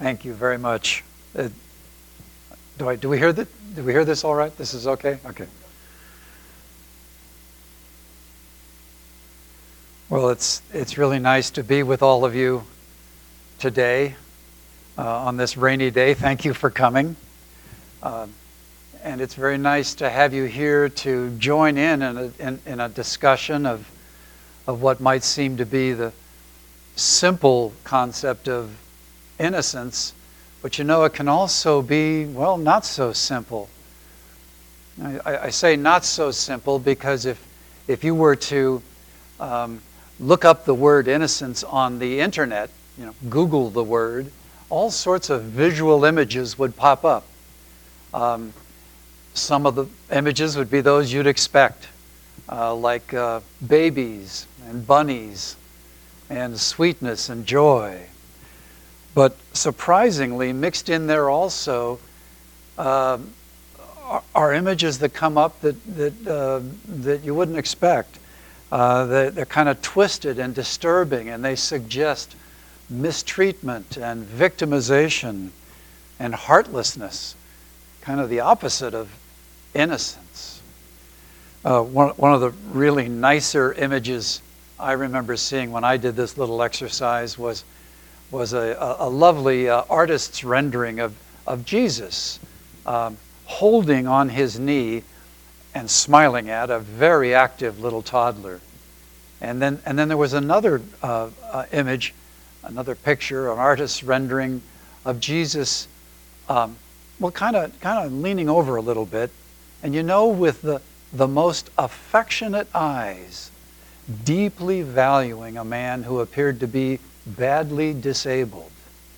Thank you very much. Do we hear that? Do we hear this all right? This is okay? Okay. Well, it's really nice to be with all of you today on this rainy day. Thank you for coming. And it's very nice to have you here to join in a discussion of what might seem to be the simple concept of innocence, but you know it can also be, well, not so simple. I say not so simple because if you were to look up the word innocence on the internet, Google the word, all sorts of visual images would pop up. Some of the images would be those you'd expect, like babies and bunnies and sweetness and joy. But surprisingly, mixed in there also are images that come up that you wouldn't expect. They're kind of twisted and disturbing, and they suggest mistreatment and victimization and heartlessness, kind of the opposite of innocence. One of the really nicer images I remember seeing when I did this little exercise was a lovely artist's rendering of Jesus holding on his knee and smiling at a very active little toddler. And then there was another image, another picture, an artist's rendering of Jesus, kind of leaning over a little bit, and with the most affectionate eyes, deeply valuing a man who appeared to be badly disabled.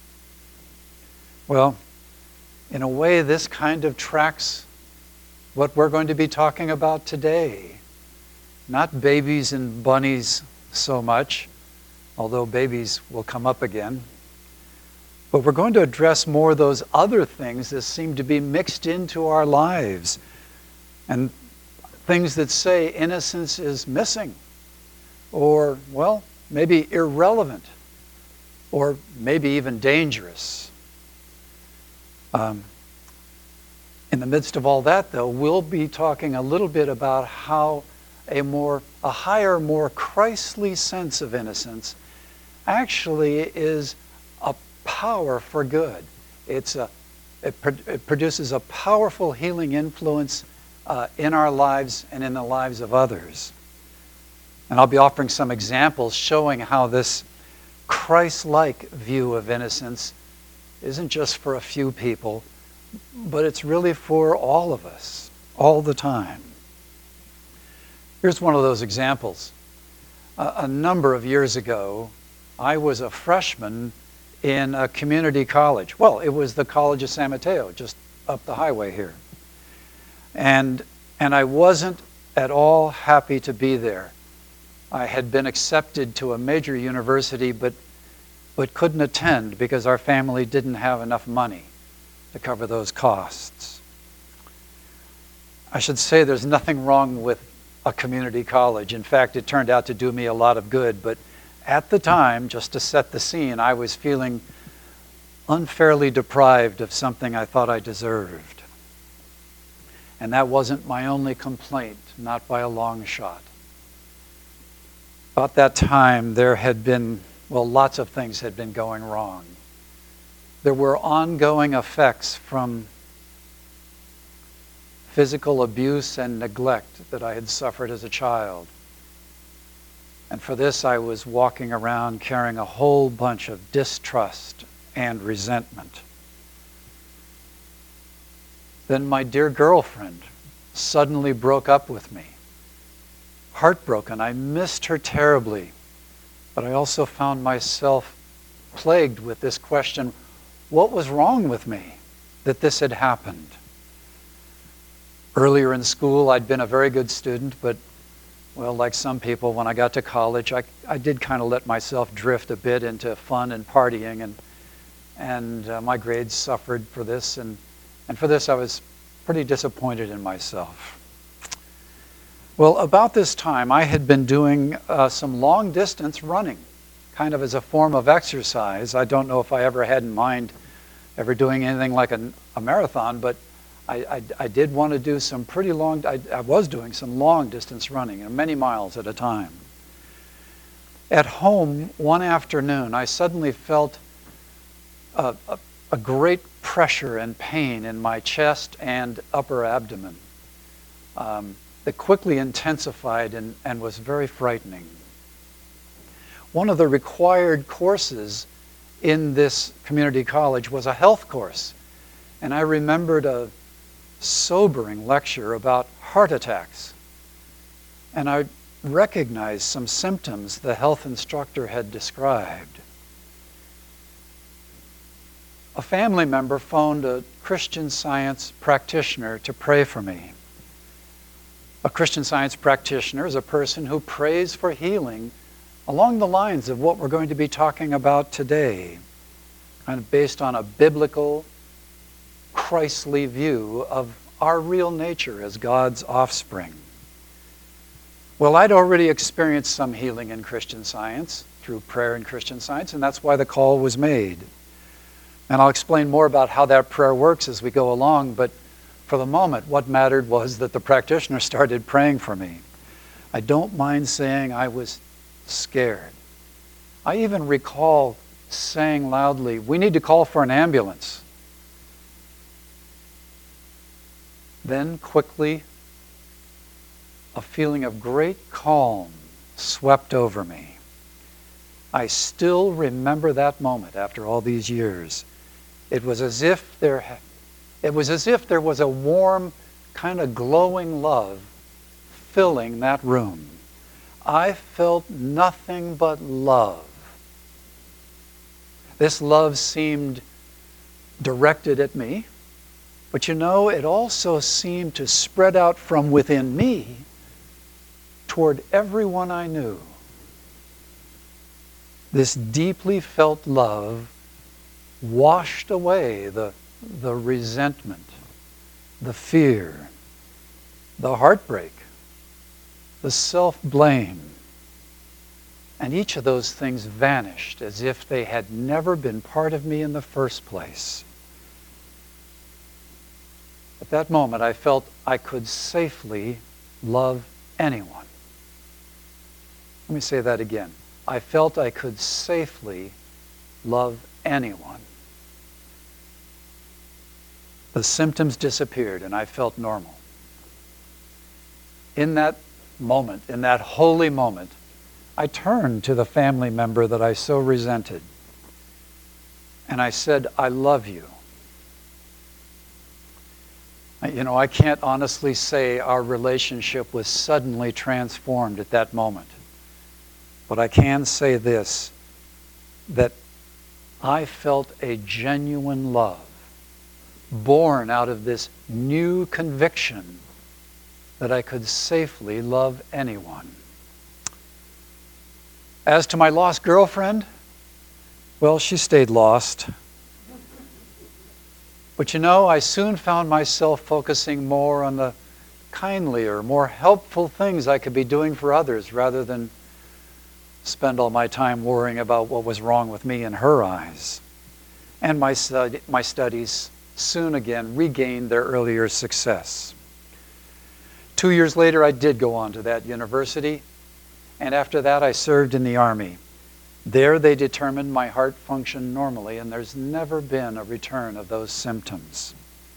Well, in a way, this kind of tracks what we're going to be talking about today. Not babies and bunnies so much, although babies will come up again. But we're going to address more those other things that seem to be mixed into our lives, and things that say innocence is missing, or, well, maybe irrelevant, or maybe even dangerous. In the midst of all that, though, we'll be talking a little bit about how a higher, more Christly sense of innocence actually is a power for good. It produces a powerful healing influence in our lives and in the lives of others. And I'll be offering some examples showing how this Christ-like view of innocence isn't just for a few people, but it's really for all of us, all the time. Here's one of those examples. A number of years ago, I was a freshman in a community college. Well, it was the College of San Mateo, just up the highway here. And I wasn't at all happy to be there. I had been accepted to a major university, but couldn't attend because our family didn't have enough money to cover those costs. I should say there's nothing wrong with a community college. In fact, it turned out to do me a lot of good. But at the time, just to set the scene, I was feeling unfairly deprived of something I thought I deserved. And that wasn't my only complaint, not by a long shot. About that time, there had been, lots of things had been going wrong. There were ongoing effects from physical abuse and neglect that I had suffered as a child. And for this, I was walking around carrying a whole bunch of distrust and resentment. Then my dear girlfriend suddenly broke up with me. Heartbroken, I missed her terribly, but I also found myself plagued with this question: what was wrong with me that this had happened? Earlier in school, I'd been a very good student, but, like some people, when I got to college, I did kind of let myself drift a bit into fun and partying, and my grades suffered for this, and for this I was pretty disappointed in myself. Well, about this time, I had been doing some long-distance running, kind of as a form of exercise. I don't know if I ever had in mind ever doing anything like a marathon, but I did want to do some pretty long, I was doing some long distance running, many miles at a time. At home, one afternoon, I suddenly felt a great pressure and pain in my chest and upper abdomen that quickly intensified and was very frightening. One of the required courses in this community college was a health course, and I remembered a sobering lecture about heart attacks, and I recognized some symptoms the health instructor had described. A family member phoned a Christian Science practitioner to pray for me. A Christian Science practitioner is a person who prays for healing along the lines of what we're going to be talking about today, kind of based on a biblical, Christly view of our real nature as God's offspring. Well, I'd already experienced some healing in Christian Science, through prayer in Christian Science, and that's why the call was made. And I'll explain more about how that prayer works as we go along, but for the moment, what mattered was that the practitioner started praying for me. I don't mind saying I was scared. I even recall saying loudly, "We need to call for an ambulance." Then quickly, a feeling of great calm swept over me. I still remember that moment after all these years. It was as if there was a warm, kind of glowing love filling that room. I felt nothing but love. This love seemed directed at me, but you know, it also seemed to spread out from within me toward everyone I knew. This deeply felt love washed away the resentment, the fear, the heartbreak, the self-blame. And each of those things vanished as if they had never been part of me in the first place. At that moment, I felt I could safely love anyone. Let me say that again. I felt I could safely love anyone. The symptoms disappeared and I felt normal. In that moment, in that holy moment, I turned to the family member that I so resented and I said, "I love you." You know, I can't honestly say our relationship was suddenly transformed at that moment. But I can say this, that I felt a genuine love born out of this new conviction that I could safely love anyone. As to my lost girlfriend, well, she stayed lost. But you know, I soon found myself focusing more on the kindlier, more helpful things I could be doing for others rather than spend all my time worrying about what was wrong with me in her eyes. And my studies soon again regained their earlier success. 2 years later, I did go on to that university, and after that I served in the Army. There they determined my heart functioned normally, and there's never been a return of those symptoms.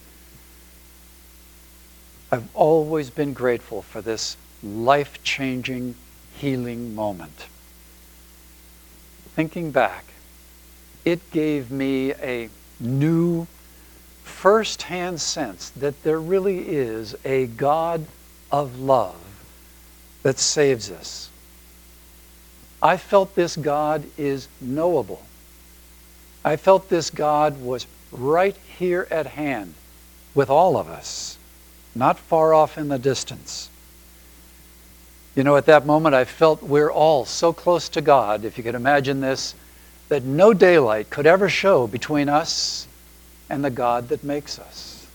I've always been grateful for this life-changing, healing moment. Thinking back, it gave me a new, first-hand sense that there really is a God of love that saves us. I felt this God is knowable. I felt this God was right here at hand with all of us, not far off in the distance. You know, at that moment, I felt we're all so close to God, if you could imagine this, that no daylight could ever show between us and the God that makes us.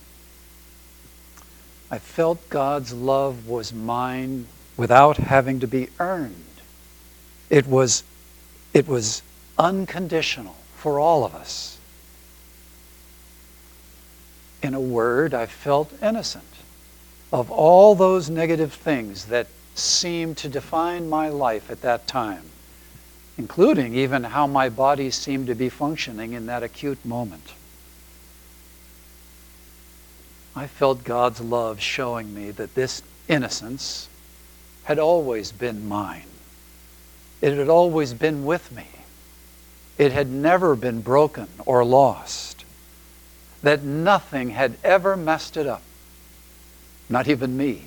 I felt God's love was mine without having to be earned. It was unconditional for all of us. In a word, I felt innocent of all those negative things that seemed to define my life at that time, including even how my body seemed to be functioning in that acute moment. I felt God's love showing me that this innocence had always been mine. It had always been with me. It had never been broken or lost. That nothing had ever messed it up. Not even me.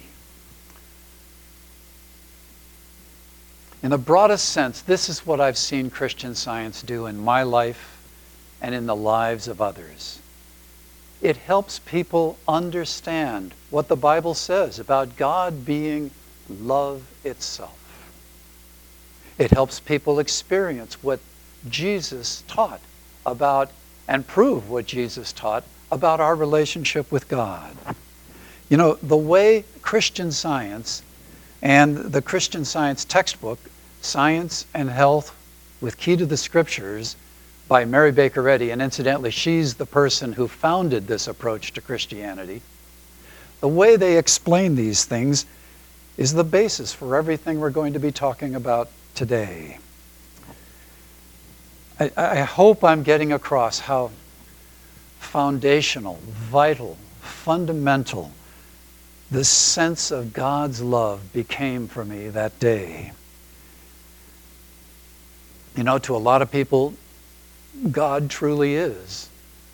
In the broadest sense, this is what I've seen Christian Science do in my life and in the lives of others. It helps people understand what the Bible says about God being love itself. It helps people experience what Jesus taught about and prove what Jesus taught about our relationship with God. You know, the way Christian Science and the Christian Science textbook, Science and Health with Key to the Scriptures by Mary Baker Eddy, and incidentally, she's the person who founded this approach to Christianity. The way they explain these things is the basis for everything we're going to be talking about today. I hope I'm getting across how foundational, vital, fundamental the sense of God's love became for me that day. You know, to a lot of God truly is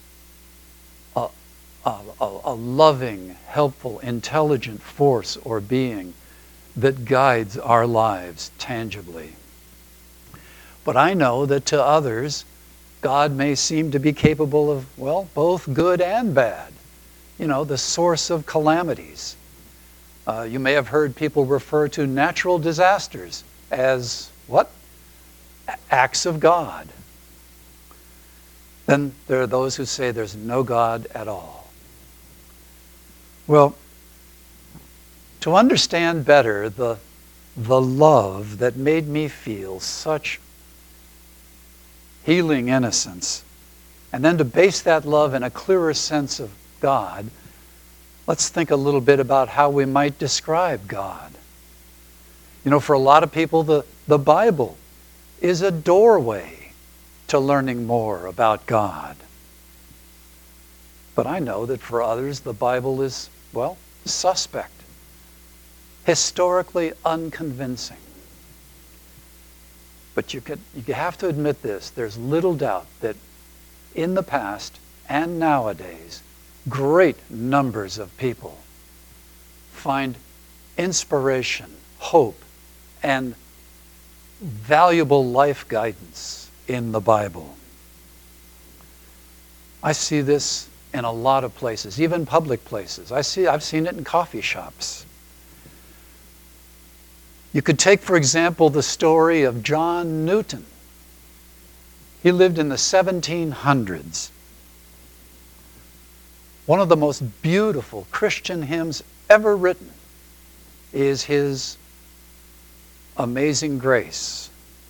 a loving, helpful, intelligent force or being that guides our lives tangibly. But I know that to others, God may seem to be capable of, well, both good and bad. You know, the source of calamities. You may have heard people refer to natural disasters as what? Acts of God. Then there are those who say there's no God at all. Well, to understand better the love that made me feel such healing innocence, and then to base that love in a clearer sense of God, let's think a little bit about how we might describe God. You know, for a lot of people, the Bible is a doorway to learning more about God. But I know that for others, the Bible is, well, suspect, historically unconvincing. But you have to admit this, there's little doubt that in the past and nowadays, great numbers of people find inspiration, hope, and valuable life guidance in the Bible. I see this in a lot of places, even public places. I've seen it in coffee shops. You could take, for example, the story of John Newton. He lived in the 1700s. One of the most beautiful Christian hymns ever written is his Amazing Grace.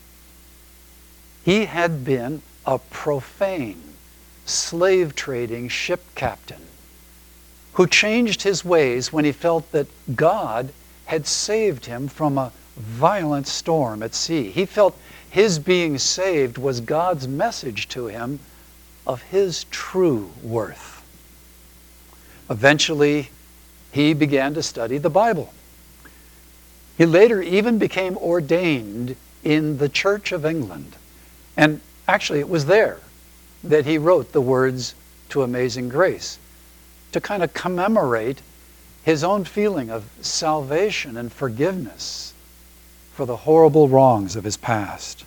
He had been a profane, slave-trading ship captain who changed his ways when he felt that God had saved him from a violent storm at sea. He felt his being saved was God's message to him of his true worth. Eventually, he began to study the Bible. He later even became ordained in the Church of England. And actually, it was there that he wrote the words to Amazing Grace to kind of commemorate his own feeling of salvation and forgiveness for the horrible wrongs of his past.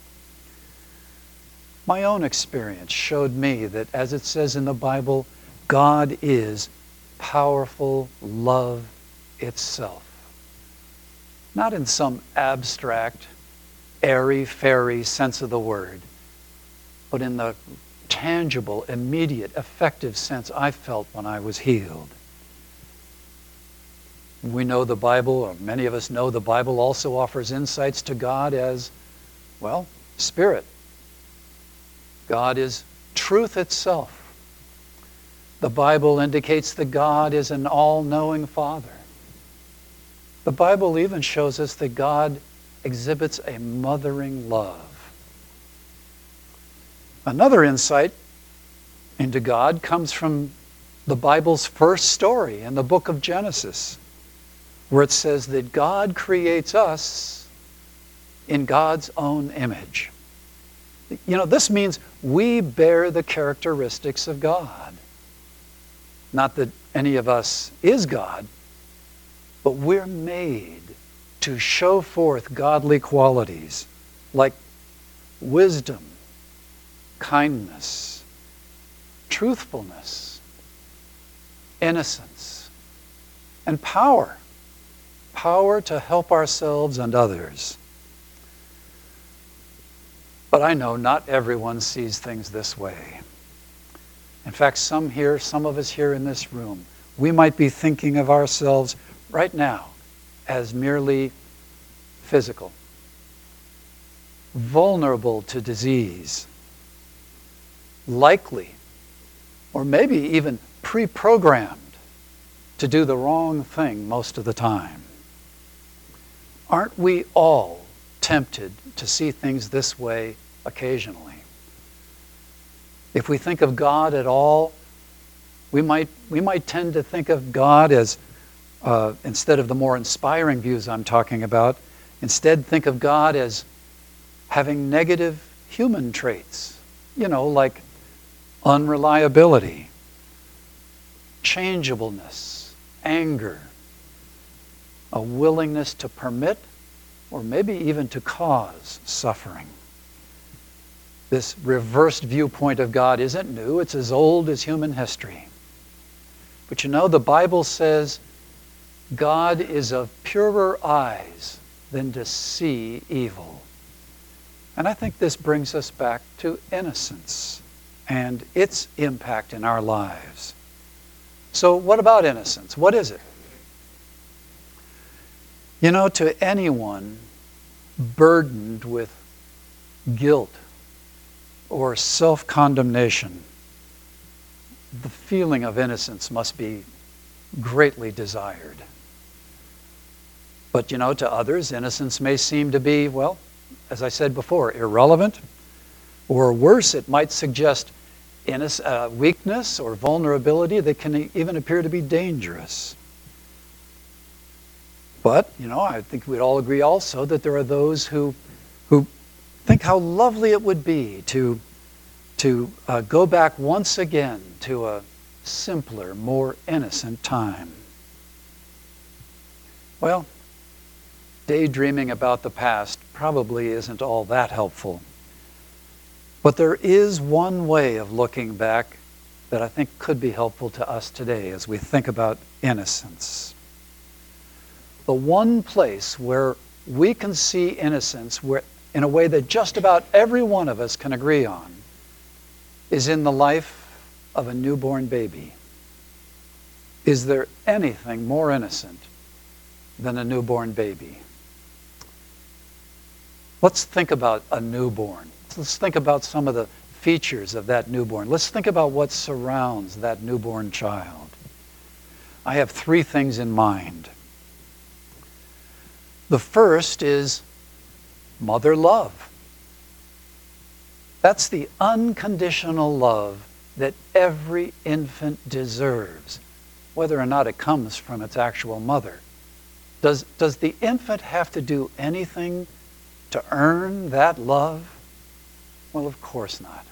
My own experience showed me that, as it says in the Bible, God is powerful love itself. Not in some abstract, airy-fairy sense of the word, but in the tangible, immediate, effective sense I felt when I was healed. We know the Bible, or many of us know the Bible also offers insights to God as, well, Spirit. God is truth itself. The Bible indicates that God is an all-knowing Father. The Bible even shows us that God exhibits a mothering love. Another insight into God comes from the Bible's first story in the book of Genesis, where it says that God creates us in God's own image. You know, this means we bear the characteristics of God. Not that any of us is God, but we're made to show forth godly qualities like wisdom, kindness, truthfulness, innocence, and power. Power to help ourselves and others. But I know not everyone sees things this way. In fact, some of us here in this room, we might be thinking of ourselves right now as merely physical, vulnerable to disease, likely, or maybe even pre-programmed to do the wrong thing most of the time. Aren't we all tempted to see things this way occasionally? If we think of God at all, we might tend to think of God as, instead of the more inspiring views I'm talking about, instead think of God as having negative human traits, like unreliability, changeableness, anger, a willingness to permit or maybe even to cause suffering. This reversed viewpoint of God isn't new. It's as old as human history. But the Bible says God is of purer eyes than to see evil. And I think this brings us back to innocence and its impact in our lives. So what about innocence? What is it? To anyone burdened with guilt or self-condemnation, the feeling of innocence must be greatly desired. But to others, innocence may seem to be, well, as I said before, irrelevant, or worse, it might suggest weakness or vulnerability that can even appear to be dangerous. But, I think we'd all agree also that there are those who think how lovely it would be to go back once again to a simpler, more innocent time. Well, daydreaming about the past probably isn't all that helpful. But there is one way of looking back that I think could be helpful to us today as we think about innocence. The one place where we can see innocence in a way that just about every one of us can agree on is in the life of a newborn baby. Is there anything more innocent than a newborn baby? Let's think about a newborn. Let's think about some of the features of that newborn. Let's think about what surrounds that newborn child. I have 3 things in mind. The first is mother love. That's the unconditional love that every infant deserves, whether or not it comes from its actual mother. Does the infant have to do anything to earn that love? Well, of course not.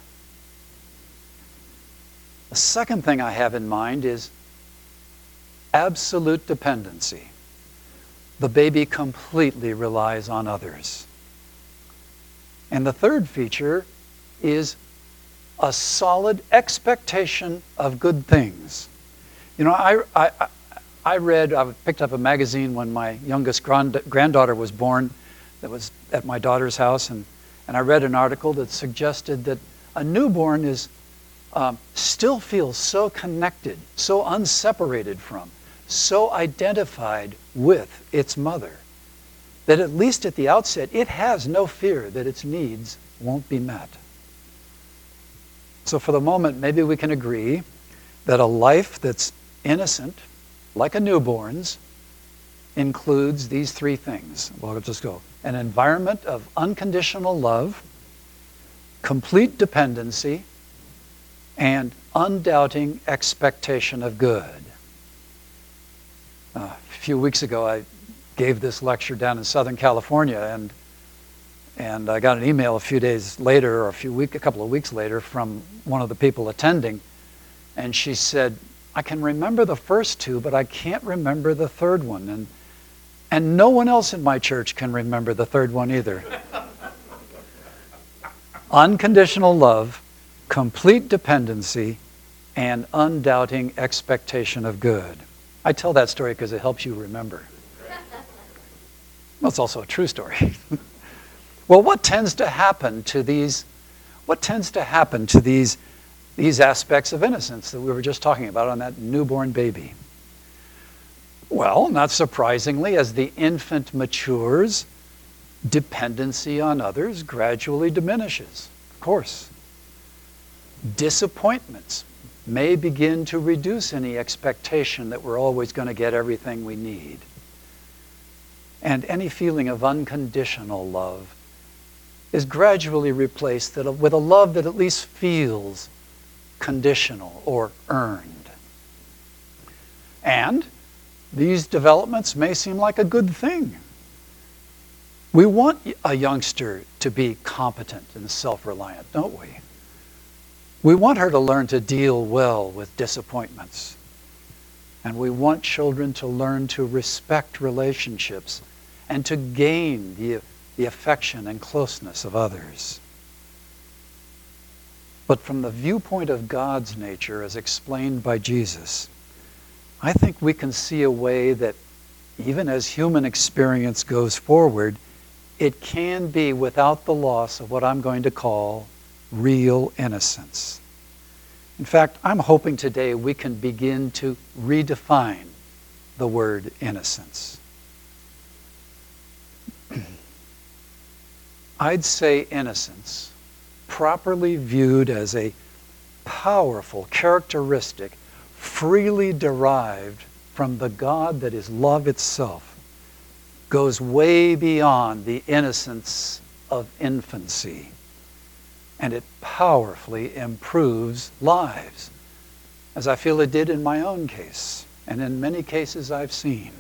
The second thing I have in mind is absolute dependency. The baby completely relies on others. And the third feature is a solid expectation of good things. I picked up a magazine when my youngest granddaughter was born that was at my daughter's house, and I read an article that suggested that a newborn still feels so connected, so unseparated from, so identified with its mother, that at least at the outset, it has no fear that its needs won't be met. So for the moment, maybe we can agree that a life that's innocent, like a newborn's, includes these three things. Well, let's just go. An environment of unconditional love, complete dependency, and undoubting expectation of good. A few weeks ago, I gave this lecture down in Southern California, and I got an email a few days later, or a couple of weeks later, from one of the people attending, and she said, "I can remember the first two, but I can't remember the third one, and no one else in my church can remember the third one either." Unconditional love, complete dependency, and undoubting expectation of good. I tell that story because it helps you remember. Well, it's also a true story. Well, what tends to happen to these aspects of innocence that we were just talking about on that newborn baby? Well, not surprisingly, as the infant matures, dependency on others gradually diminishes, of course. Disappointments may begin to reduce any expectation that we're always going to get everything we need. And any feeling of unconditional love is gradually replaced with a love that at least feels conditional or earned. And these developments may seem like a good thing. We want a youngster to be competent and self-reliant, don't we? We want her to learn to deal well with disappointments. And we want children to learn to respect relationships and to gain the affection and closeness of others. But from the viewpoint of God's nature, as explained by Jesus, I think we can see a way that even as human experience goes forward, it can be without the loss of what I'm going to call real innocence. In fact, I'm hoping today we can begin to redefine the word innocence. I'd say innocence, properly viewed as a powerful characteristic freely derived from the God that is love itself, goes way beyond the innocence of infancy. And it powerfully improves lives, as I feel it did in my own case, and in many cases I've seen.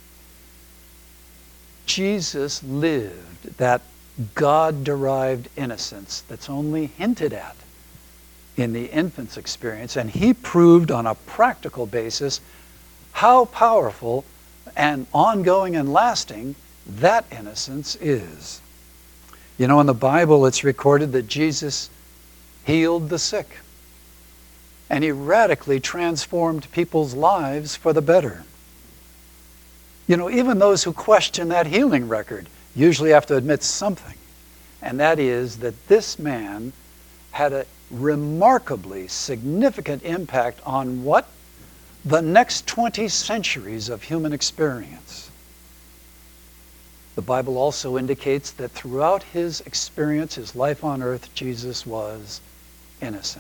Jesus lived that God-derived innocence that's only hinted at in the infant's experience, and he proved on a practical basis how powerful and ongoing and lasting that innocence is. You know, in the Bible it's recorded that Jesus healed the sick, and he radically transformed people's lives for the better. You know, even those who question that healing record usually have to admit something, and that is that this man had a remarkably significant impact on what? The next 20 centuries of human experience. The Bible also indicates that throughout his experience, his life on earth, Jesus was innocent.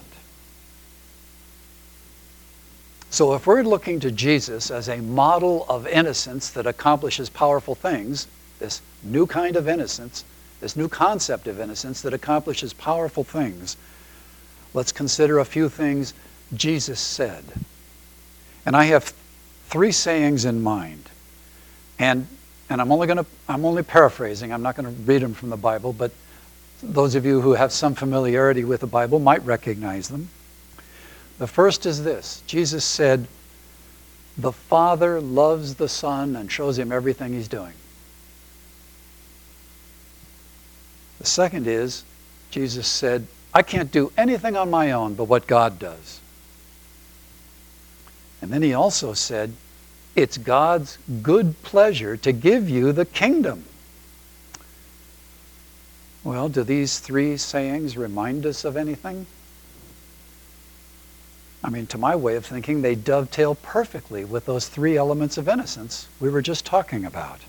So if we're looking to Jesus as a model of innocence that accomplishes powerful things, this new kind of innocence, this new concept of innocence that accomplishes powerful things, let's consider a few things Jesus said. And I have three sayings in mind. And I'm only paraphrasing. I'm not going to read them from the Bible, but those of you who have some familiarity with the Bible might recognize them. The first is this. Jesus said, "The Father loves the Son and shows him everything he's doing." The second is, Jesus said, "I can't do anything on my own but what God does." And then he also said, "It's God's good pleasure to give you the kingdom." Well, do these three sayings remind us of anything? I mean, to my way of thinking, they dovetail perfectly with those three elements of innocence we were just talking about.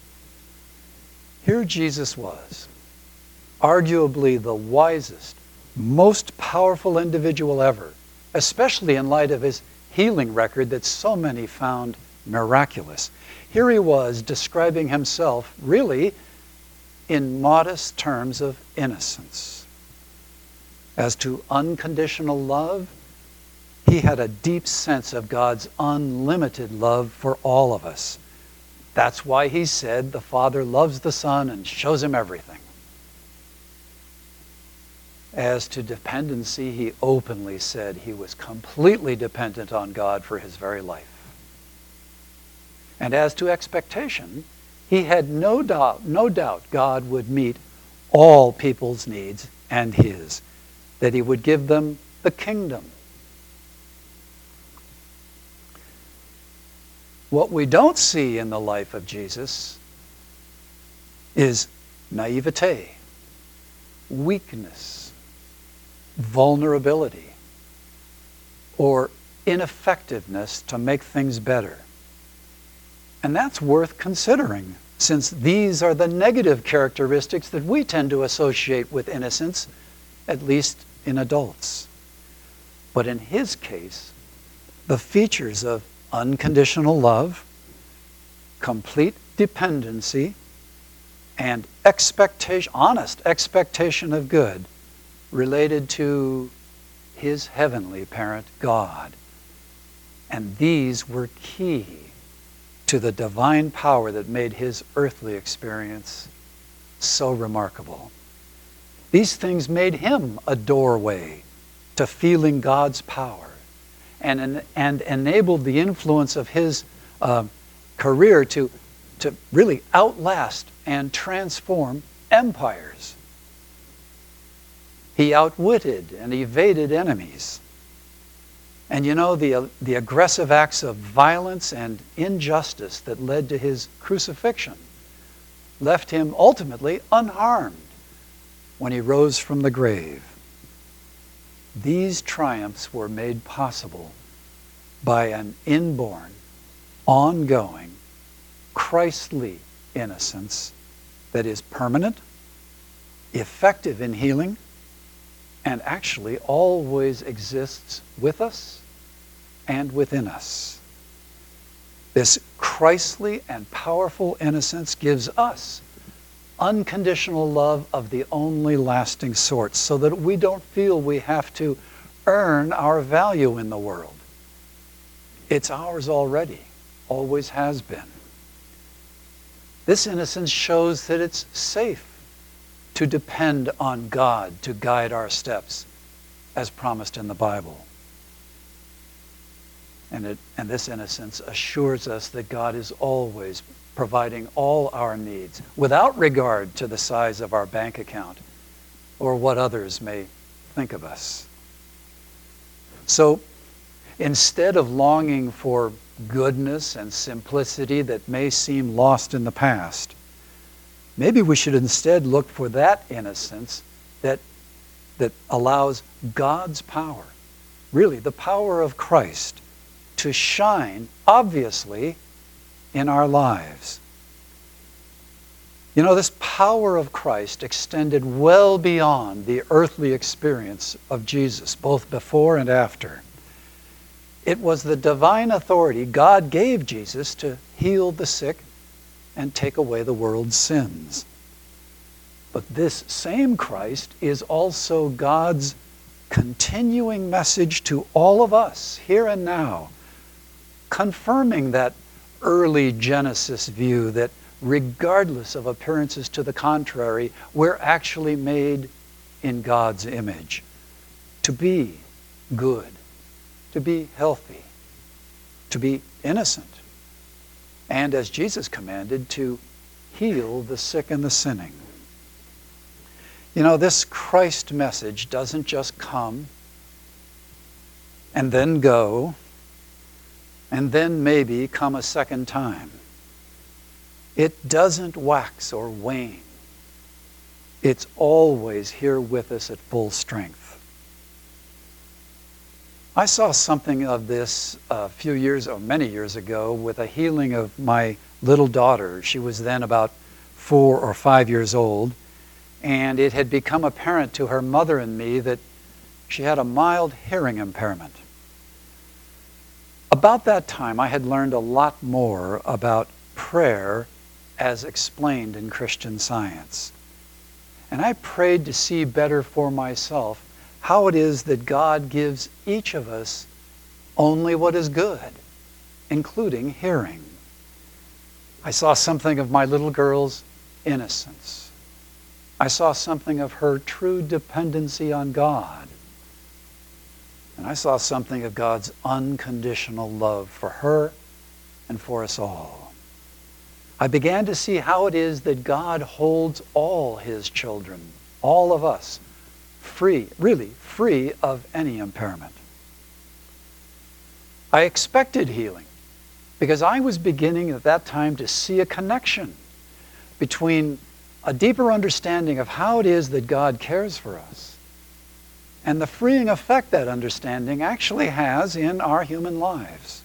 Here Jesus was, arguably the wisest, most powerful individual ever, especially in light of his healing record that so many found miraculous. Here he was describing himself really in modest terms of innocence. As to unconditional love, he had a deep sense of God's unlimited love for all of us. That's why he said the Father loves the Son and shows him everything. As to dependency, he openly said he was completely dependent on God for his very life. And as to expectation, he had no doubt God would meet all people's needs and his, that he would give them the kingdom. What we don't see in the life of Jesus is naivete, weakness, vulnerability, or ineffectiveness to make things better. And that's worth considering, since these are the negative characteristics that we tend to associate with innocence, at least in adults. But in his case, the features of unconditional love, complete dependency, and honest expectation of good related to his heavenly parent, God. And these were key to the divine power that made his earthly experience so remarkable. These things made him a doorway to feeling God's power and enabled the influence of his career to really outlast and transform empires. He outwitted and evaded enemies. And you know, the aggressive acts of violence and injustice that led to his crucifixion left him ultimately unharmed when he rose from the grave. These triumphs were made possible by an inborn, ongoing, Christly innocence that is permanent, effective in healing, and actually always exists with us and within us. This Christly and powerful innocence gives us unconditional love of the only lasting sort, so that we don't feel we have to earn our value in the world. It's ours already, always has been. This innocence shows that it's safe to depend on God to guide our steps, as promised in the Bible. And this innocence assures us that God is always providing all our needs, without regard to the size of our bank account or what others may think of us. So, instead of longing for goodness and simplicity that may seem lost in the past, maybe we should instead look for that innocence that allows God's power, really the power of Christ, to shine obviously in our lives. You know, this power of Christ extended well beyond the earthly experience of Jesus, both before and after. It was the divine authority God gave Jesus to heal the sick and take away the world's sins. But this same Christ is also God's continuing message to all of us here and now, confirming that early Genesis view that regardless of appearances to the contrary, we're actually made in God's image to be good, to be healthy, to be innocent, and as Jesus commanded, to heal the sick and the sinning. You know, this Christ message doesn't just come and then go and then maybe come a second time. It doesn't wax or wane. It's always here with us at full strength. I saw something of this many years ago with a healing of my little daughter. She was then about 4 or 5 years old, and it had become apparent to her mother and me that She had a mild hearing impairment. About that time, I had learned a lot more about prayer as explained in Christian Science. And I prayed to see better for myself how it is that God gives each of us only what is good, including hearing. I saw something of my little girl's innocence. I saw something of her true dependency on God. And I saw something of God's unconditional love for her and for us all. I began to see how it is that God holds all His children, all of us, free, really free of any impairment. I expected healing because I was beginning at that time to see a connection between a deeper understanding of how it is that God cares for us and the freeing effect that understanding actually has in our human lives.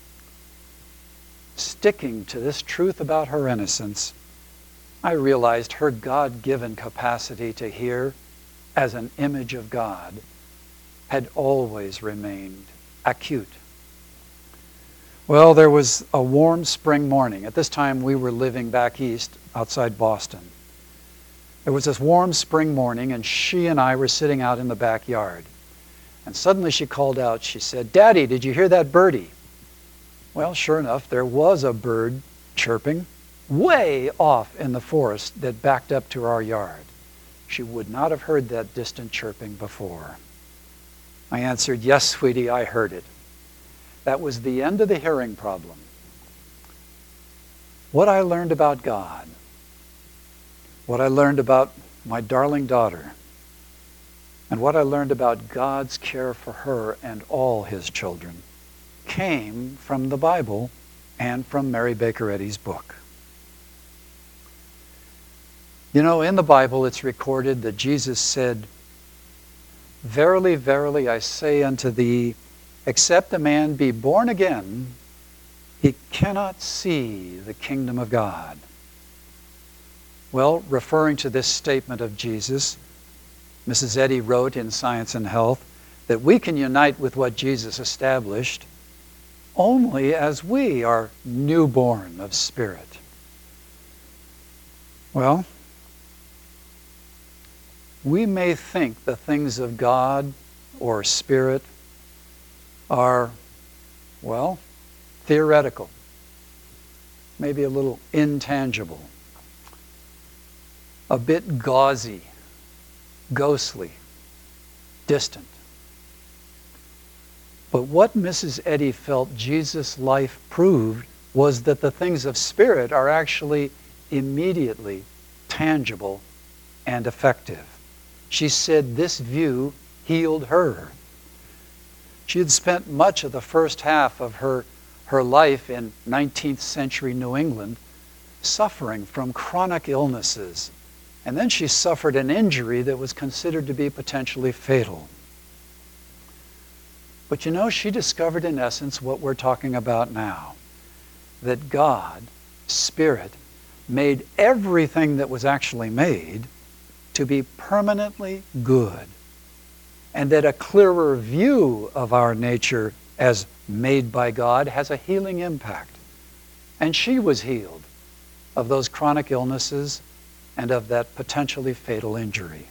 Sticking to this truth about her innocence, I realized her God-given capacity to hear as an image of God had always remained acute. Well, there was a warm spring morning. At this time, we were living back east outside Boston. It was this warm spring morning, and she and I were sitting out in the backyard. And suddenly she called out, she said, "Daddy, did you hear that birdie?" Well, sure enough, there was a bird chirping way off in the forest that backed up to our yard. She would not have heard that distant chirping before. I answered, "Yes, sweetie, I heard it." That was the end of the hearing problem. What I learned about God, what I learned about my darling daughter, and what I learned about God's care for her and all His children came from the Bible and from Mary Baker Eddy's book. You know, in the Bible it's recorded that Jesus said, "Verily, verily, I say unto thee, except a man be born again, he cannot see the kingdom of God." Well, referring to this statement of Jesus, Mrs. Eddy wrote in Science and Health that we can unite with what Jesus established only as we are newborn of spirit. Well, we may think the things of God or spirit are, well, theoretical, maybe a little intangible, a bit gauzy, ghostly, distant. But what Mrs. Eddy felt Jesus' life proved was that the things of spirit are actually immediately tangible and effective. She said this view healed her. She had spent much of the first half of her life in 19th century New England suffering from chronic illnesses. And then she suffered an injury that was considered to be potentially fatal. But you know, she discovered in essence what we're talking about now. That God, Spirit, made everything that was actually made to be permanently good. And that a clearer view of our nature as made by God has a healing impact. And she was healed of those chronic illnesses and of that potentially fatal injury.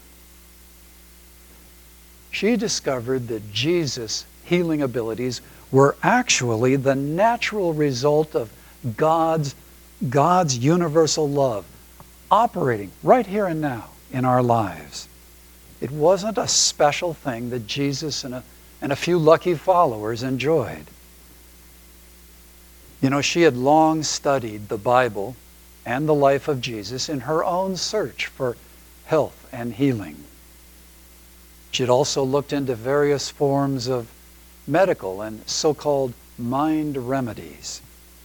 She discovered that Jesus' healing abilities were actually the natural result of God's universal love operating right here and now in our lives. It wasn't a special thing that Jesus and a few lucky followers enjoyed. You know, she had long studied the Bible and the life of Jesus in her own search for health and healing. She had also looked into various forms of medical and so-called mind remedies.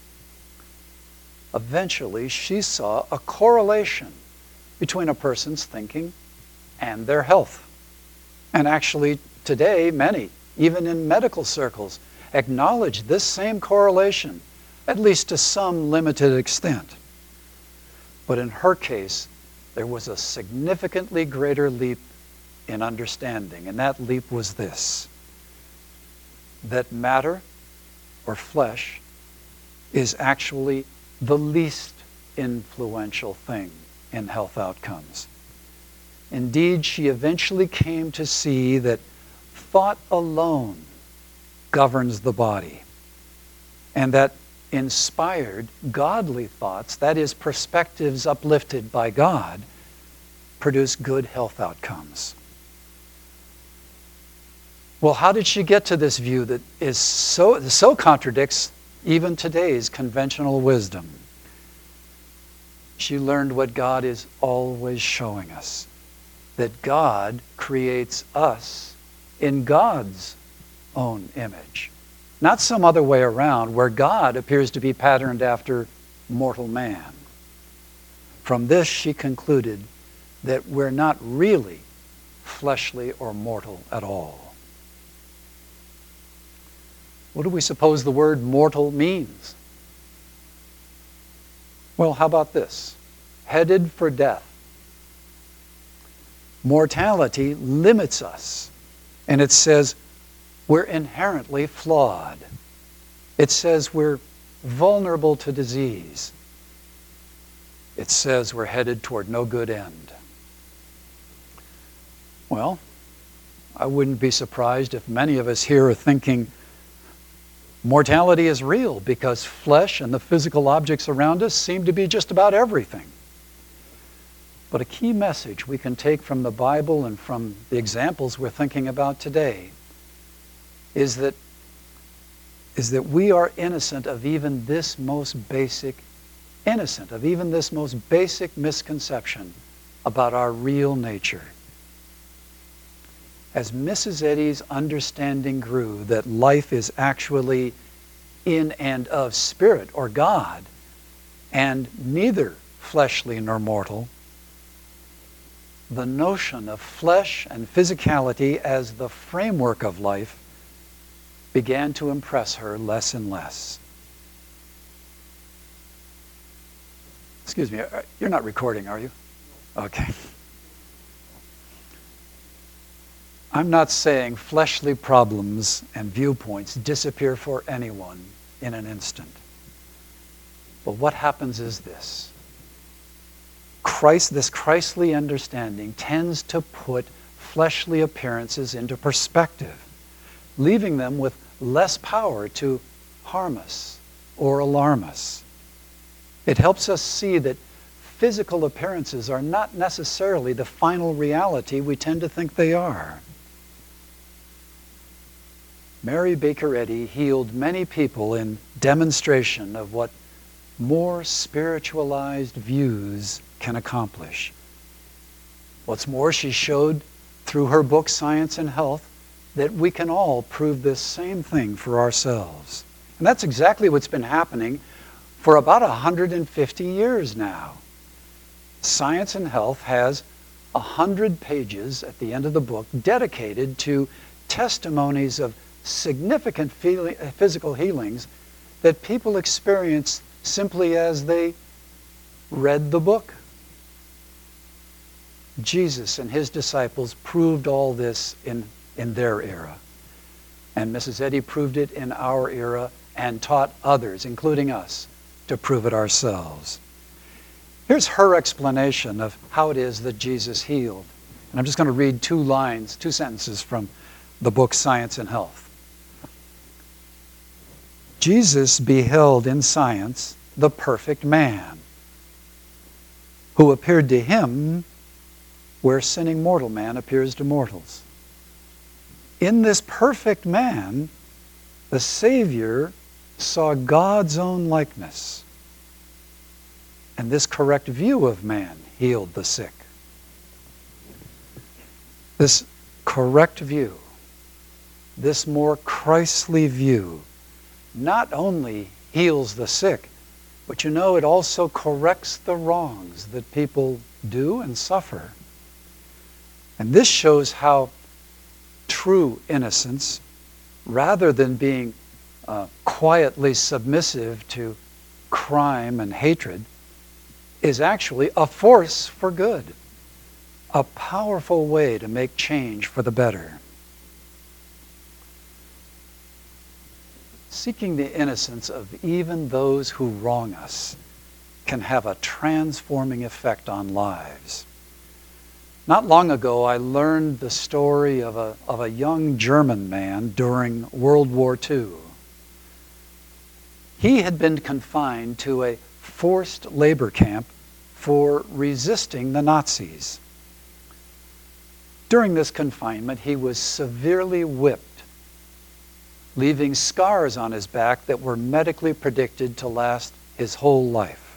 Eventually, she saw a correlation between a person's thinking and their health. And actually, today, many, even in medical circles, acknowledge this same correlation, at least to some limited extent. But in her case, there was a significantly greater leap in understanding, and that leap was this: that matter, or flesh, is actually the least influential thing in health outcomes. Indeed, she eventually came to see that thought alone governs the body, and that inspired, godly thoughts, that is, perspectives uplifted by God, produce good health outcomes. Well, how did she get to this view that is so contradicts even today's conventional wisdom? She learned what God is always showing us, that God creates us in God's own image, not some other way around where God appears to be patterned after mortal man. From this, she concluded that we're not really fleshly or mortal at all. What do we suppose the word mortal means? Well, how about this? Headed for death. Mortality limits us, and it says we're inherently flawed. It says we're vulnerable to disease. It says we're headed toward no good end. Well, I wouldn't be surprised if many of us here are thinking mortality is real because flesh and the physical objects around us seem to be just about everything. But a key message we can take from the Bible and from the examples we're thinking about today is that we are innocent of even this most basic misconception about our real nature. As Mrs. Eddy's understanding grew that life is actually in and of spirit or God, and neither fleshly nor mortal, the notion of flesh and physicality as the framework of life began to impress her less and less. Excuse me, you're not recording, are you? Okay. I'm not saying fleshly problems and viewpoints disappear for anyone in an instant. But what happens is this. This Christly understanding tends to put fleshly appearances into perspective, leaving them with less power to harm us or alarm us. It helps us see that physical appearances are not necessarily the final reality we tend to think they are. Mary Baker Eddy healed many people in demonstration of what more spiritualized views can accomplish. What's more, she showed through her book, Science and Health, that we can all prove this same thing for ourselves. And that's exactly what's been happening for about 150 years now. Science and Health has 100 pages at the end of the book dedicated to testimonies of significant physical healings that people experienced simply as they read the book. Jesus and his disciples proved all this in their era. And Mrs. Eddy proved it in our era and taught others, including us, to prove it ourselves. Here's her explanation of how it is that Jesus healed. And I'm just going to read two sentences from the book Science and Health. Jesus beheld in science the perfect man who appeared to him where sinning mortal man appears to mortals. In this perfect man, the Savior saw God's own likeness. And this correct view of man healed the sick. This correct view, this more Christly view, not only heals the sick, but it also corrects the wrongs that people do and suffer. And this shows how true innocence, rather than being quietly submissive to crime and hatred, is actually a force for good. a powerful way to make change for the better. Seeking the innocence of even those who wrong us can have a transforming effect on lives. Not long ago, I learned the story of a young German man during World War II. He had been confined to a forced labor camp for resisting the Nazis. During this confinement, he was severely whipped, leaving scars on his back that were medically predicted to last his whole life.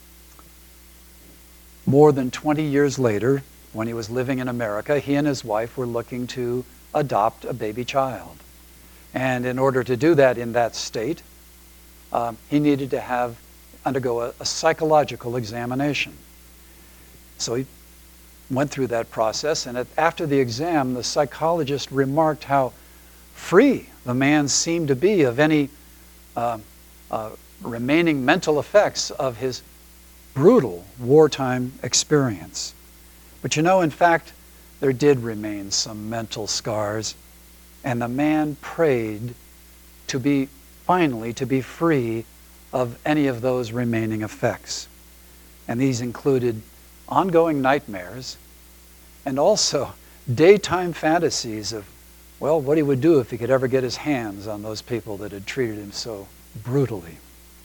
More than 20 years later, when he was living in America, he and his wife were looking to adopt a baby child. And in order to do that in that state, he needed to undergo a psychological examination. So he went through that process, and after the exam, the psychologist remarked how free the man seemed to be of any remaining mental effects of his brutal wartime experience. But you know, in fact, there did remain some mental scars, and the man prayed finally to be free of any of those remaining effects. And these included ongoing nightmares and also daytime fantasies of, well, what he would do if he could ever get his hands on those people that had treated him so brutally.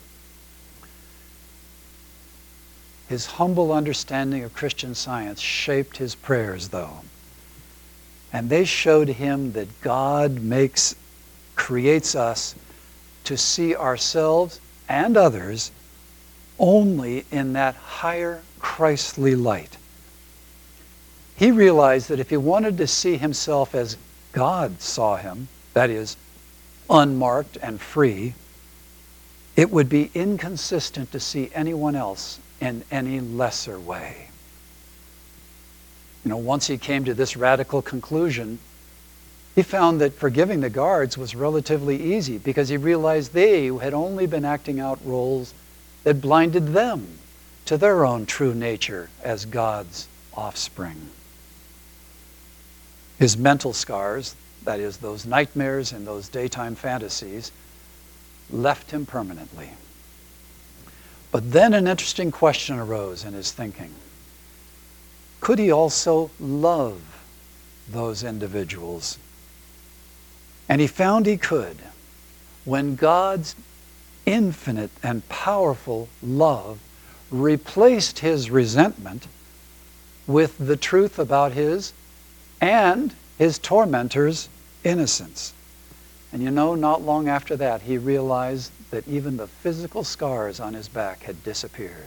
His humble understanding of Christian Science shaped his prayers, though. And they showed him that God creates us to see ourselves and others only in that higher Christly light. He realized that if he wanted to see himself as God saw him, that is, unmarked and free, it would be inconsistent to see anyone else in any lesser way. You know, once he came to this radical conclusion, he found that forgiving the guards was relatively easy because he realized they had only been acting out roles that blinded them to their own true nature as God's offspring. His mental scars, that is, those nightmares and those daytime fantasies, left him permanently. But then an interesting question arose in his thinking. Could he also love those individuals? And he found he could when God's infinite and powerful love replaced his resentment with the truth about his and his tormentor's innocence. And you know, not long after that, he realized that even the physical scars on his back had disappeared.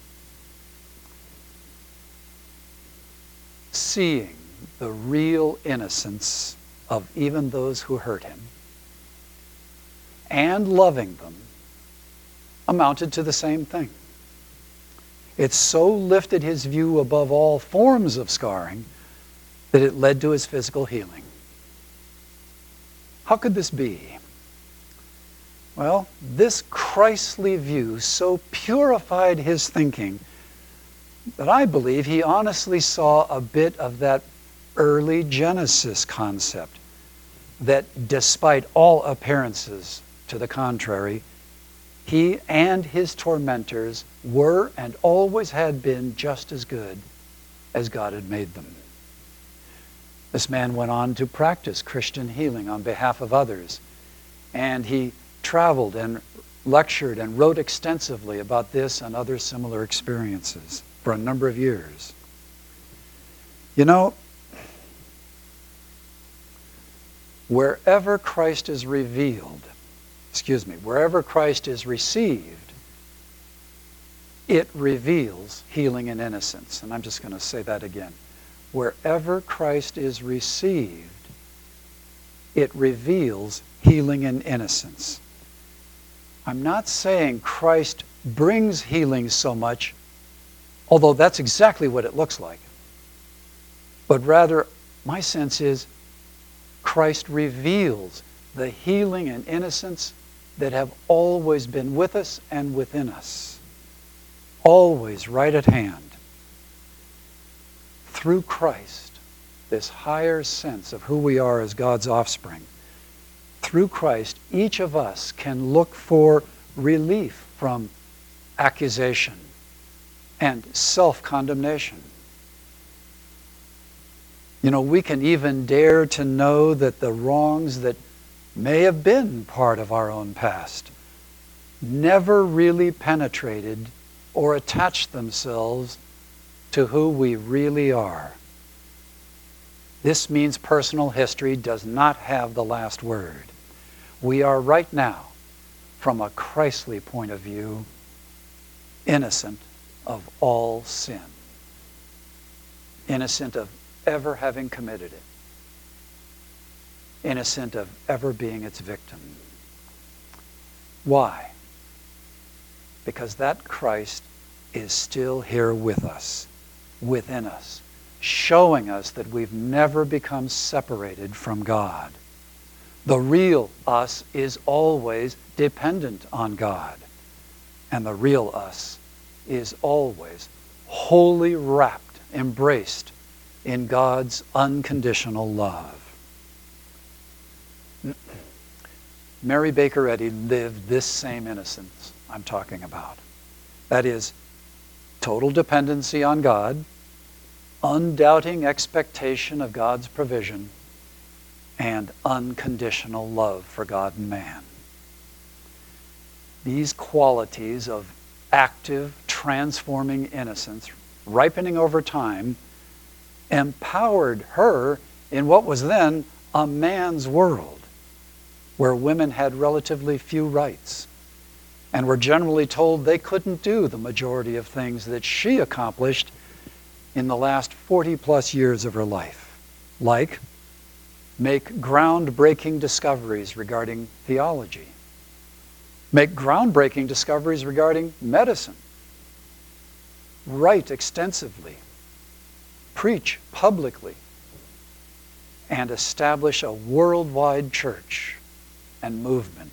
Seeing the real innocence of even those who hurt him and loving them amounted to the same thing. It so lifted his view above all forms of scarring that it led to his physical healing. How could this be? Well, this Christly view so purified his thinking that I believe he honestly saw a bit of that early Genesis concept that despite all appearances to the contrary, he and his tormentors were and always had been just as good as God had made them. This man went on to practice Christian healing on behalf of others, and he traveled and lectured and wrote extensively about this and other similar experiences for a number of years. You know, wherever Christ is wherever Christ is received, it reveals healing and innocence. And I'm just going to say that again. Wherever Christ is received, it reveals healing and innocence. I'm not saying Christ brings healing so much, although that's exactly what it looks like. But rather, my sense is Christ reveals the healing and innocence that have always been with us and within us. Always right at hand. through Christ, this higher sense of who we are as God's offspring, through Christ, each of us can look for relief from accusation and self-condemnation. You know, we can even dare to know that the wrongs that may have been part of our own past never really penetrated or attached themselves to who we really are. This means personal history does not have the last word. We are right now, from a Christly point of view, innocent of all sin. Innocent of ever having committed it. Innocent of ever being its victim. Why? Because that Christ is still here with us, within us, showing us that we've never become separated from God. The real us is always dependent on God, and the real us is always wholly wrapped, embraced in God's unconditional love. Mary Baker Eddy lived this same innocence I'm talking about. That is, total dependency on God, undoubting expectation of God's provision, and unconditional love for God and man. These qualities of active, transforming innocence, ripening over time, empowered her in what was then a man's world, where women had relatively few rights and were generally told they couldn't do the majority of things that she accomplished in the last 40-plus years of her life, like make groundbreaking discoveries regarding theology, make groundbreaking discoveries regarding medicine, write extensively, preach publicly, and establish a worldwide church and movement.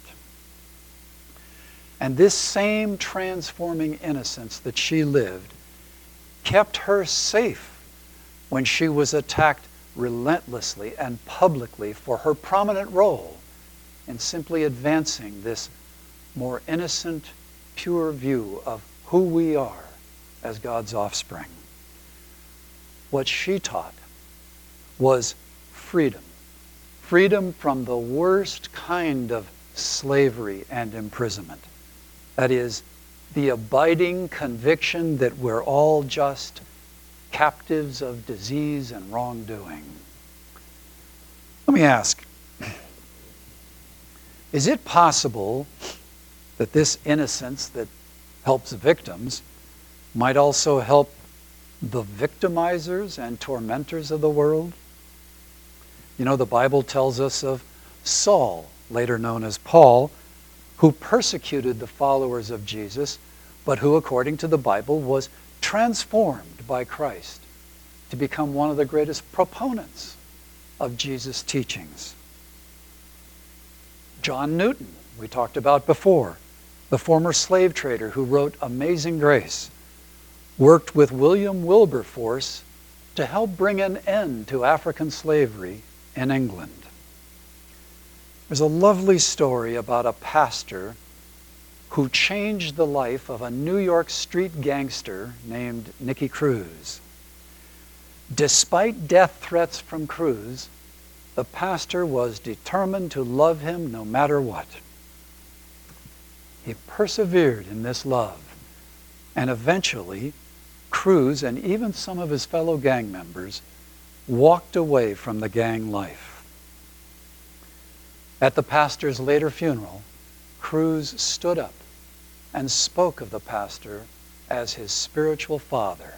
And this same transforming innocence that she lived kept her safe when she was attacked relentlessly and publicly for her prominent role in simply advancing this more innocent, pure view of who we are as God's offspring. What she taught was freedom. Freedom from the worst kind of slavery and imprisonment. That is, the abiding conviction that we're all just captives of disease and wrongdoing. Let me ask, is it possible that this innocence that helps victims might also help the victimizers and tormentors of the world? You know, the Bible tells us of Saul, later known as Paul, who persecuted the followers of Jesus, but who, according to the Bible, was transformed by Christ to become one of the greatest proponents of Jesus' teachings. John Newton, we talked about before, the former slave trader who wrote Amazing Grace, worked with William Wilberforce to help bring an end to African slavery in England. There's a lovely story about a pastor who changed the life of a New York street gangster named Nicky Cruz. Despite death threats from Cruz, the pastor was determined to love him no matter what. He persevered in this love, and eventually Cruz and even some of his fellow gang members walked away from the gang life. At the pastor's later funeral, Cruz stood up and spoke of the pastor as his spiritual father.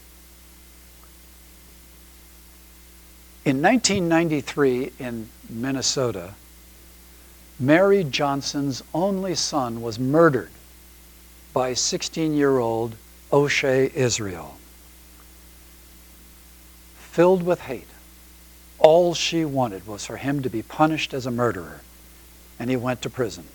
In 1993 in Minnesota, Mary Johnson's only son was murdered by 16-year-old O'Shea Israel. Filled with hate, all she wanted was for him to be punished as a murderer, and he went to prison.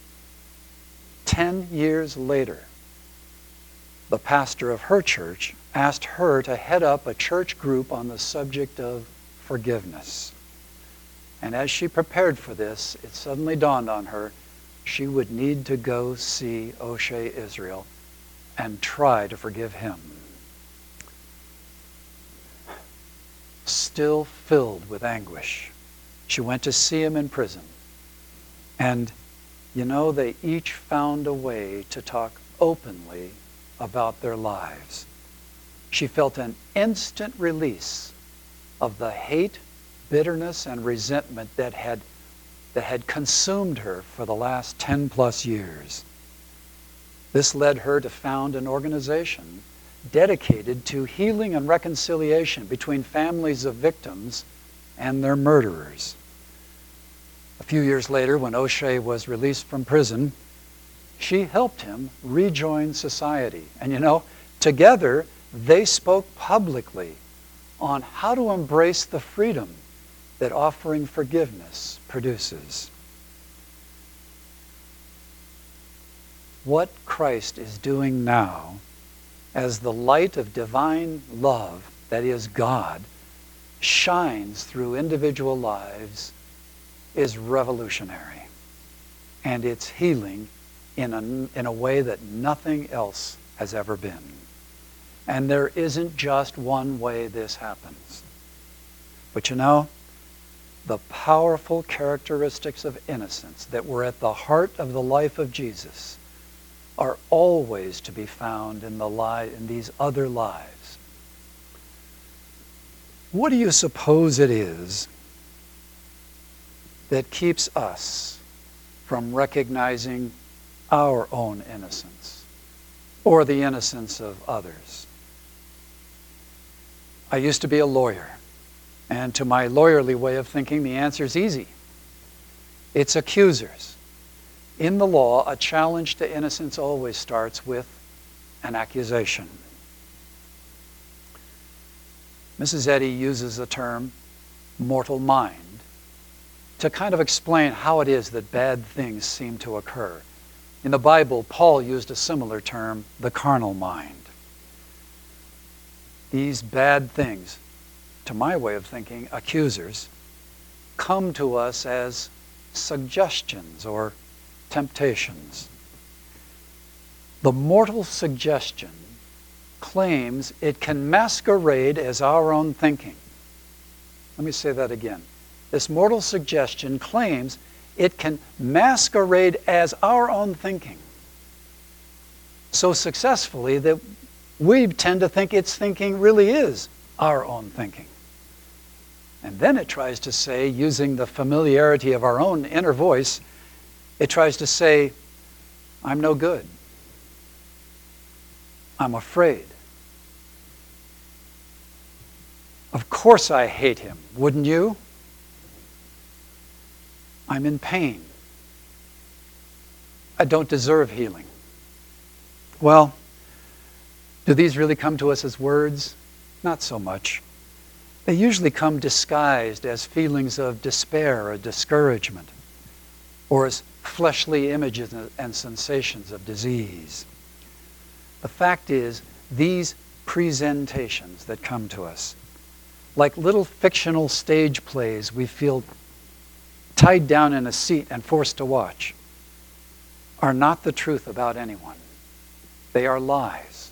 10 years later, the pastor of her church asked her to head up a church group on the subject of forgiveness. And as she prepared for this, it suddenly dawned on her she would need to go see O'Shea Israel and try to forgive him. Still filled with anguish, she went to see him in prison. And, they each found a way to talk openly about their lives. She felt an instant release of the hate, bitterness, and resentment that had consumed her for the last 10 plus years. This led her to found an organization dedicated to healing and reconciliation between families of victims and their murderers. A few years later, when O'Shea was released from prison, she helped him rejoin society. And together they spoke publicly on how to embrace the freedom that offering forgiveness produces. What Christ is doing now as the light of divine love, that is God, shines through individual lives is revolutionary. And it's healing in a way that nothing else has ever been. And there isn't just one way this happens. But the powerful characteristics of innocence that were at the heart of the life of Jesus are always to be found in these other lives. What do you suppose it is that keeps us from recognizing our own innocence or the innocence of others? I used to be a lawyer, and to my lawyerly way of thinking, the answer is easy. It's accusers. In the law, a challenge to innocence always starts with an accusation. Mrs. Eddy uses the term mortal mind to kind of explain how it is that bad things seem to occur. In the Bible, Paul used a similar term, the carnal mind. These bad things, to my way of thinking, accusers, come to us as suggestions or temptations. The mortal suggestion claims it can masquerade as our own thinking. Let me say that again. This mortal suggestion claims it can masquerade as our own thinking so successfully that we tend to think its thinking really is our own thinking. And then it tries to say, using the familiarity of our own inner voice, it tries to say, I'm no good. I'm afraid. Of course I hate him, wouldn't you? I'm in pain. I don't deserve healing. Well, do these really come to us as words? Not so much. They usually come disguised as feelings of despair or discouragement, or as fleshly images and sensations of disease. The fact is, these presentations that come to us, like little fictional stage plays we feel tied down in a seat and forced to watch, are not the truth about anyone. They are lies.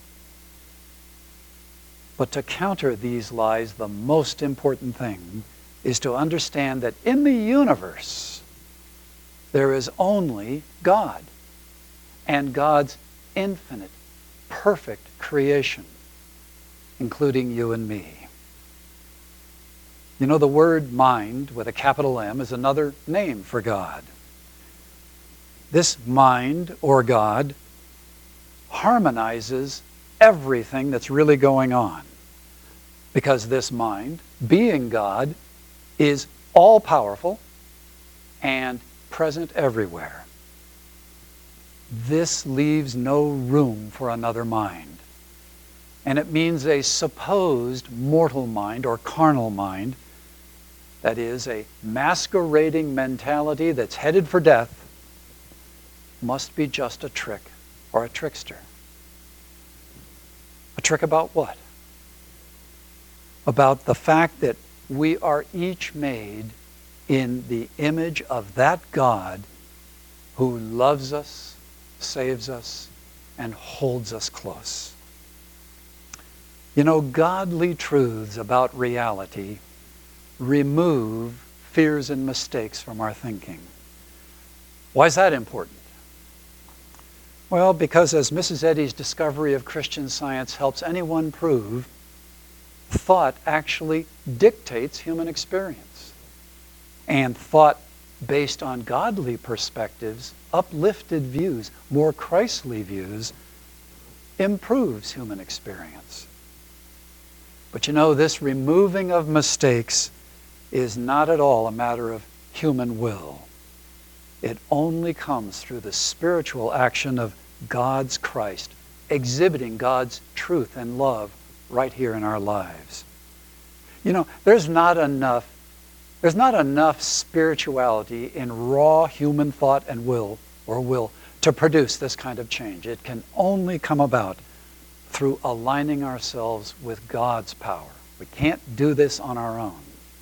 But to counter these lies, the most important thing is to understand that in the universe, there is only God and God's infinite, perfect creation, including you and me. The word mind with a capital M is another name for God. This mind, or God, harmonizes everything that's really going on. Because this mind, being God, is all-powerful and present everywhere. This leaves no room for another mind. And it means a supposed mortal mind or carnal mind, that is, a masquerading mentality that's headed for death, must be just a trick or a trickster. A trick about what? about the fact that we are each made in the image of that God who loves us, saves us, and holds us close. You know, godly truths about reality remove fears and mistakes from our thinking. Why is that important? Well, because as Mrs. Eddy's discovery of Christian Science helps anyone prove, thought actually dictates human experience. And thought based on godly perspectives, uplifted views, more Christly views, improves human experience. But you know, this removing of mistakes is not at all a matter of human will. It only comes through the spiritual action of God's Christ, exhibiting God's truth and love right here in our lives. You know, there's not enough spirituality in raw human thought and will to produce this kind of change. It can only come about through aligning ourselves with God's power. We can't do this on our own.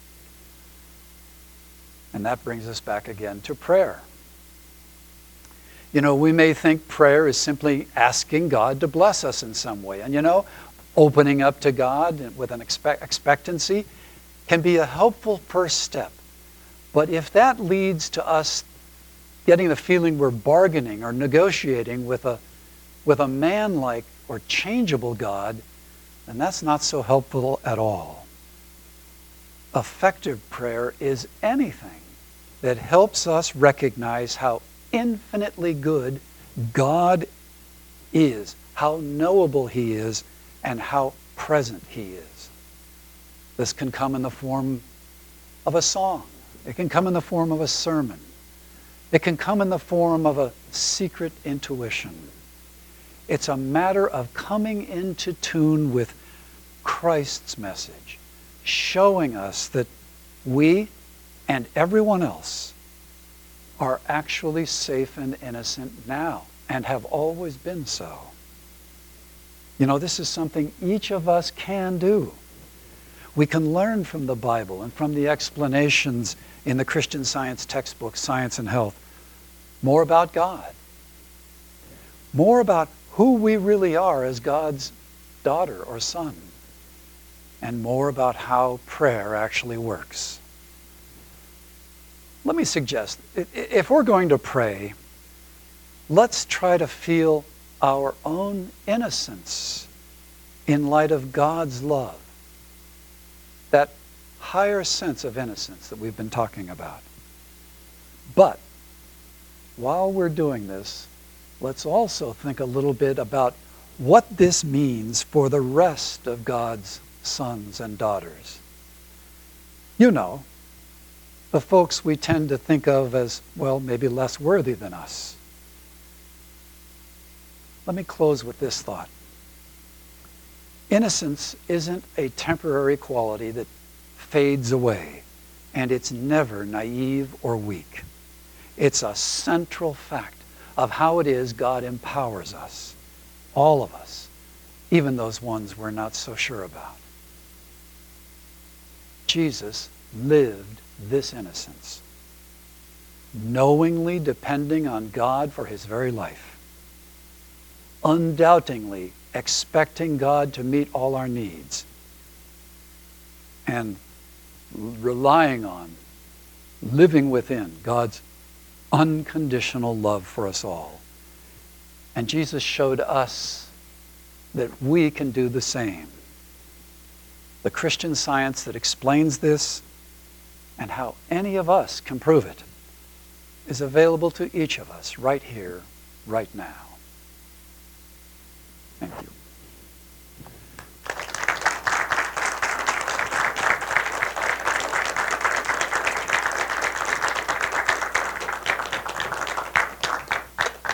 And that brings us back again to prayer. You know, we may think prayer is simply asking God to bless us in some way. And you know, opening up to God with an expectancy can be a helpful first step. But if that leads to us getting the feeling we're bargaining or negotiating with a man-like or changeable God, then that's not so helpful at all. Effective prayer is anything that helps us recognize how infinitely good God is, how knowable He is, and how present He is. This can come in the form of a song. It can come in the form of a sermon. It can come in the form of a secret intuition. It's a matter of coming into tune with Christ's message, showing us that we and everyone else are actually safe and innocent now and have always been so. You know, this is something each of us can do. We can learn from the Bible and from the explanations in the Christian Science textbook, Science and Health, more about God, more about who we really are as God's daughter or son, and more about how prayer actually works. Let me suggest, if we're going to pray, let's try to feel our own innocence in light of God's love. That higher sense of innocence that we've been talking about. But while we're doing this, let's also think a little bit about what this means for the rest of God's sons and daughters. You know, the folks we tend to think of as, well, maybe less worthy than us. Let me close with this thought. Innocence isn't a temporary quality that fades away, and it's never naive or weak. It's a central fact of how it is God empowers us, all of us, even those ones we're not so sure about. Jesus lived this innocence, knowingly depending on God for his very life, undoubtingly expecting God to meet all our needs, and relying on, living within God's unconditional love for us all. And Jesus showed us that we can do the same. The Christian Science that explains this and how any of us can prove it is available to each of us right here, right now. Thank you.